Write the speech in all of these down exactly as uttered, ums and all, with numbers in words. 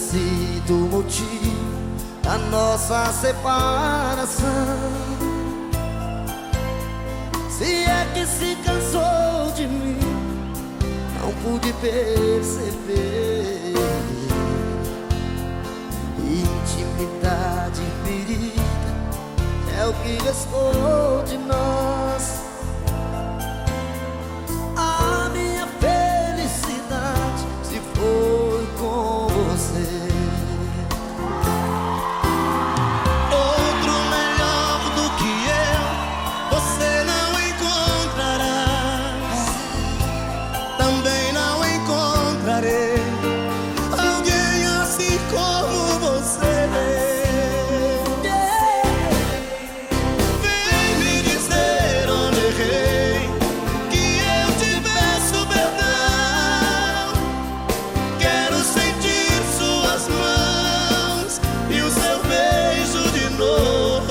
sido o motivo da nossa separação. Se é que se cansou de mim, não pude perceber. Intimidade ferida é o que restou de nós. A minha felicidade se foi com você. Outro melhor do que eu você não encontrará. Também não encontrarei alguém assim como você. Vem me dizer onde errei, que eu te peço perdão. Quero sentir suas mãos e o seu beijo de novo.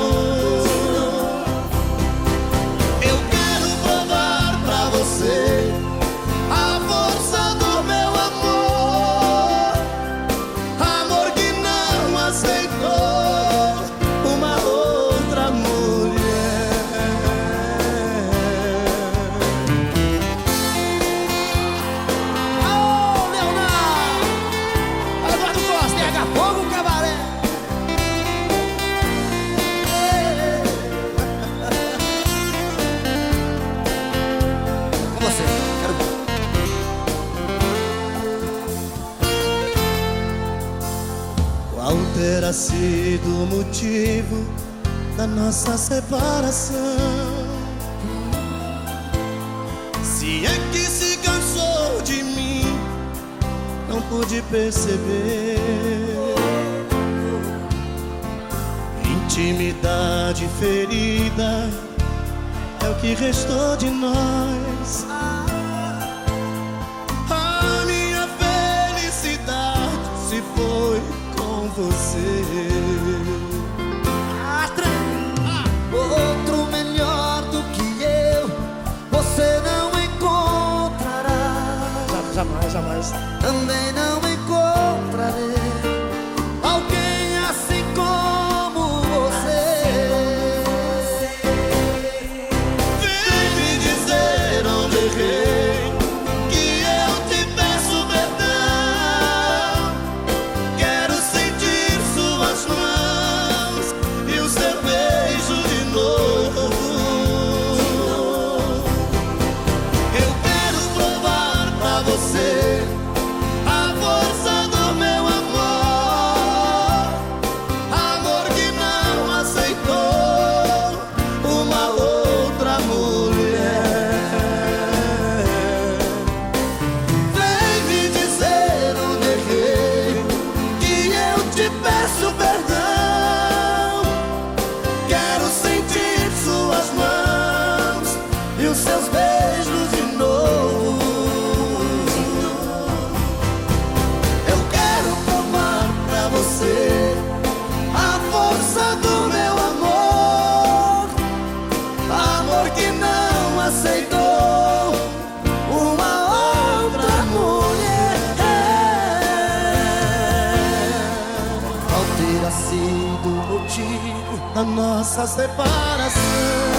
Eu quero provar pra você a força do meu amor, amor que não aceitou uma outra mulher. Ô, Leonardo! Eduardo Costa, T H Fogo, Cabaré! Com você, quero ver. Qual terá sido o motivo da nossa separação? Se é que se cansou de mim, não pude perceber. Intimidade ferida é o que restou de nós. A minha felicidade se foi com você. Outro melhor do que eu você não encontrará. Jamais, jamais. Também não encontrarei alguém assim como você. Vem me dizer onde errei, que eu te peço perdão. Quero sentir suas mãos e o seu beijo de novo. Eu quero provar pra você a força do meu amor, amor que não aceitou uma outra mulher. Vem me dizer onde errei, que eu te peço perdão. Quero sentir suas mãos e os seus beijos de novo. Eu quero provar pra você a força do meu amor, amor que não aceitou uma outra mulher. Qual terá sido o motivo A nossa separação.